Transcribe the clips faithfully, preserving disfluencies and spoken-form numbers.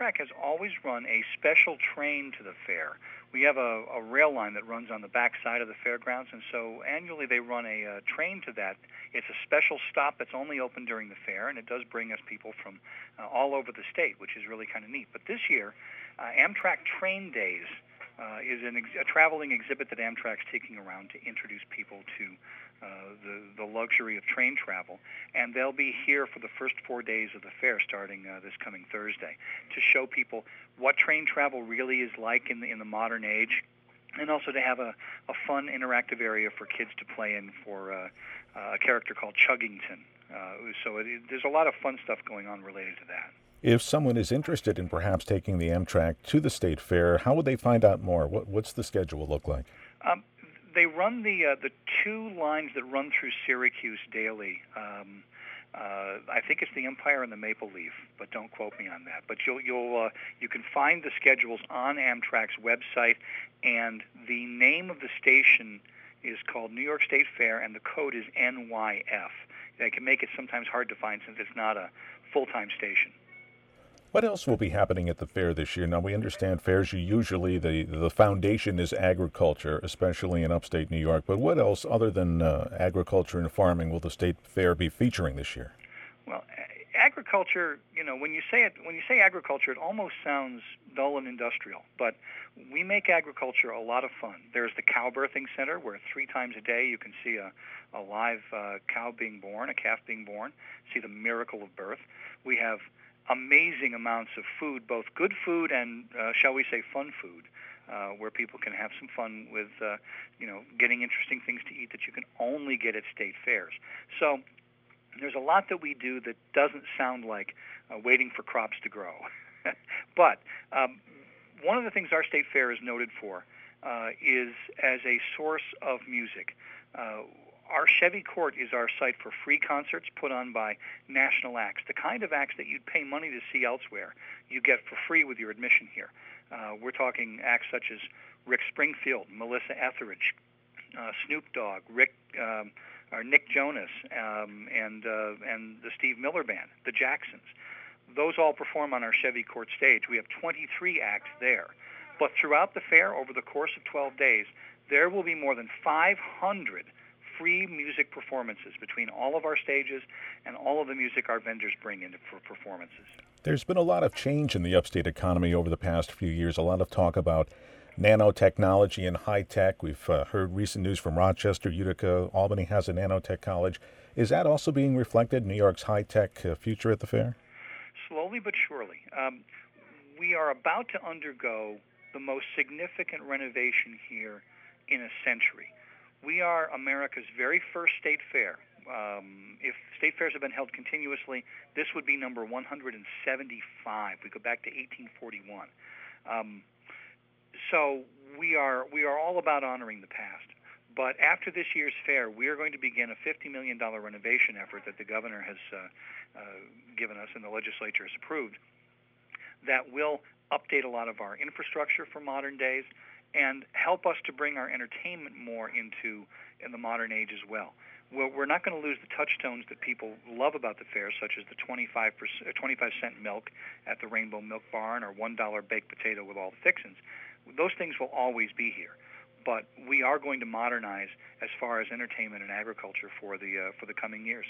Amtrak has always run a special train to the fair. We have a, a rail line that runs on the back side of the fairgrounds, and so annually they run a, uh train to that. It's a special stop that's only open during the fair, and it does bring us people from uh, all over the state, which is really kind of neat. But this year, uh, Amtrak Train Days uh, is an ex- a traveling exhibit that Amtrak's taking around to introduce people to uh, the, the luxury of train travel. And they'll be here for the first four days of the fair starting uh, this coming Thursday to show people what train travel really is like in the, in the modern age, and also to have a, a fun interactive area for kids to play in for uh, uh, a character called Chuggington. Uh, so it, there's a lot of fun stuff going on related to that. If someone is interested in perhaps taking the Amtrak to the State Fair, how would they find out more? What, what's the schedule look like? Um, they run the uh, the two lines that run through Syracuse daily. Um, uh, I think it's the Empire and the Maple Leaf, but don't quote me on that. But you'll you'll uh, you can find the schedules on Amtrak's website, and the name of the station is called New York State Fair, and the code is N Y F. They can make it sometimes hard to find since it's not a full-time station. What else will be happening at the fair this year? Now, we understand fairs, you usually, the, the foundation is agriculture, especially in upstate New York. But what else, other than uh, agriculture and farming, will the State Fair be featuring this year? Well, agriculture, you know, when you say it, when you say agriculture, it almost sounds dull and industrial. But we make agriculture a lot of fun. There's the Cow Birthing Center, where three times a day you can see a, a live uh, cow being born, a calf being born, see the miracle of birth. We have amazing amounts of food, both good food and, uh, shall we say, fun food, uh, where people can have some fun with, uh, you know, getting interesting things to eat that you can only get at state fairs. So there's a lot that we do that doesn't sound like uh, waiting for crops to grow. But um, one of the things our state fair is noted for uh, is as a source of music. Uh, Our Chevy Court is our site for free concerts put on by national acts, the kind of acts that you'd pay money to see elsewhere, you get for free with your admission here. Uh, we're talking acts such as Rick Springfield, Melissa Etheridge, uh, Snoop Dogg, Rick, um, or Nick Jonas, um, and uh, and the Steve Miller Band, the Jacksons. Those all perform on our Chevy Court stage. We have twenty-three acts there. But throughout the fair, over the course of twelve days, there will be more than five hundred free music performances between all of our stages and all of the music our vendors bring in for performances. There's been a lot of change in the upstate economy over the past few years, a lot of talk about nanotechnology and high tech. We've uh, heard recent news from Rochester, Utica. Albany has a nanotech college. Is that also being reflected in New York's high tech uh, future at the fair? Slowly but surely. Um, we are about to undergo the most significant renovation here in a century. We are America's very first state fair. Um, if state fairs have been held continuously, this would be number one hundred seventy-five. We go back to eighteen forty-one. Um, so we are we are all about honoring the past. But after this year's fair, we are going to begin a fifty million dollars renovation effort that the governor has uh, uh, given us and the legislature has approved that will update a lot of our infrastructure for modern days and help us to bring our entertainment more into in the modern age as well. We're, we're not going to lose the touchstones that people love about the fair, such as the twenty-five cent milk at the Rainbow Milk Barn or one dollar baked potato with all the fixins. Those things will always be here. But we are going to modernize as far as entertainment and agriculture for the uh, for the coming years.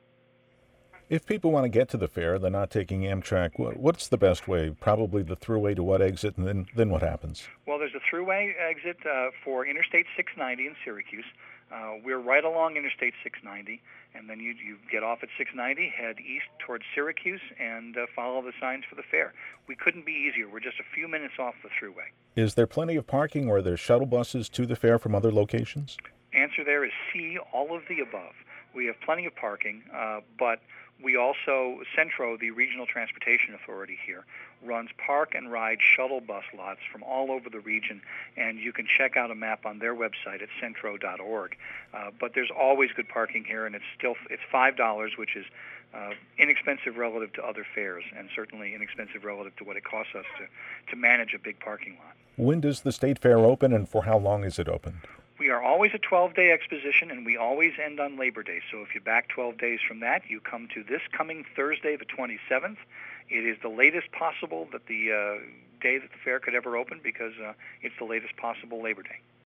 If people want to get to the fair, they're not taking Amtrak, what's the best way? Probably the thruway to what exit, and then, then what happens? Well, there's a thruway exit uh, for Interstate six ninety in Syracuse. Uh, we're right along Interstate six ninety, and then you you get off at six ninety, head east towards Syracuse, and uh, follow the signs for the fair. We couldn't be easier. We're just a few minutes off the thruway. Is there plenty of parking, or are there shuttle buses to the fair from other locations? Answer there is C, all of the above. We have plenty of parking, uh, but we also, Centro, the regional transportation authority here, runs park and ride shuttle bus lots from all over the region, and you can check out a map on their website at centro dot org. Uh, but there's always good parking here, and it's still it's five dollars, which is uh, inexpensive relative to other fairs, and certainly inexpensive relative to what it costs us to, to manage a big parking lot. When does the State Fair open, and for how long is it open? We are always a twelve-day exposition, and we always end on Labor Day. So if you back twelve days from that, you come to this coming Thursday, the twenty-seventh, It is the latest possible that the uh, day that the fair could ever open because uh, it's the latest possible Labor Day.